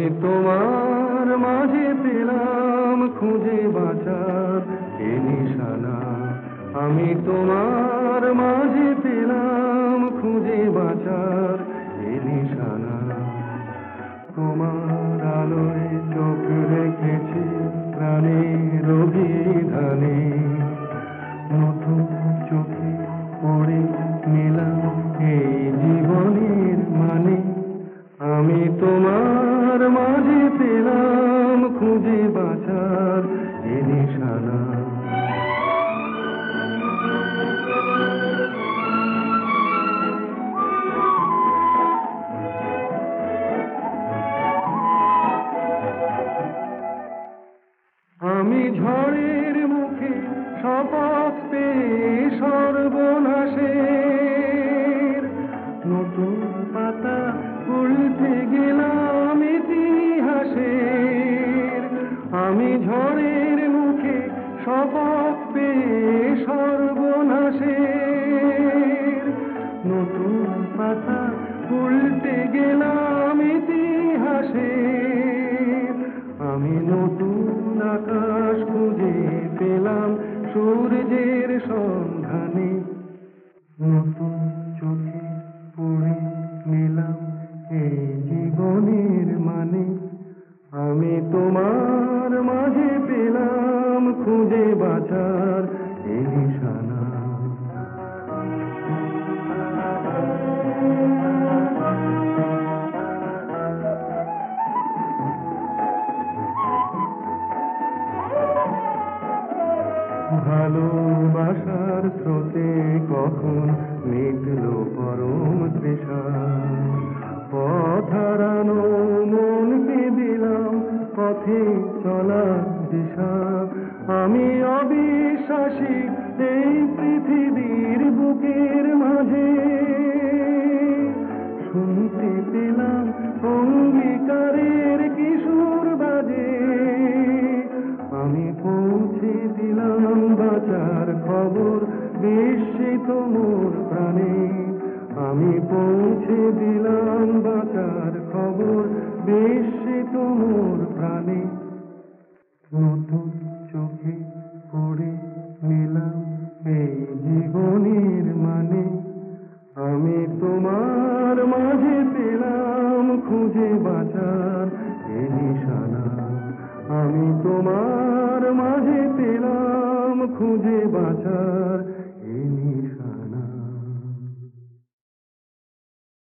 তোমার মাঝে পেলাম খুঁজে বাঁচার এ নিশানা। আমি তোমার মাঝে পেলাম খুঁজে বাঁচার এ নিশানা। তোমার আলোয় চোখ রেখেছি প্রাণের অভিধানে, নতুন চোখে পড়ে নিলাম এই জীবনের মানে। আমি তোমার মাঝে পেলাম খুঁজে বাঁচার এ নিশানা। আমি ঝড়ের মুখে শপথ পেয়ে সর্বনাশের, নতুন পাতা উল্টে গেলাম ইতিহাসের। আমি ঝড়ের মুখে শপথ পেয়ে সর্বনাশের, নতুন পাতা উল্টে গেলাম ইতিহাসের। আমি নতুন আকাশ খুঁজে পেলাম সূর্যের সন্ধানে, নতুন চোখে পড়ে নিলাম এই জীবনের মানে। আমি তোমার মাঝে পেলাম খুঁজে বাঁচার এই নিশানা। ভালোবাসার স্রোতে কখন মিটল পরম তৃষা, পথ হারানো মনকে দিলাম পথে চলার দিশা। আমি অবিশ্বাসী এই পৃথিবীর বুকের মাঝে, শুনতে পেলাম অঙ্গীকারের কিশোর বাজে। আমি পৌঁছে দিলাম বাঁচার খবর বিস্মিত মোর প্রাণে। আমি পৌঁছে দিলাম বাঁচার খবর বিস্মিত মোর প্রাণে। নতুন চোখে পড়ে নিলাম এই জীবনের মানে। আমি তোমার মাঝে পেলাম খুঁজে বাঁচার এ নিশানা। আমি তোমার মাঝে পেলাম খুঁজে বাঁচার এ নিশানা।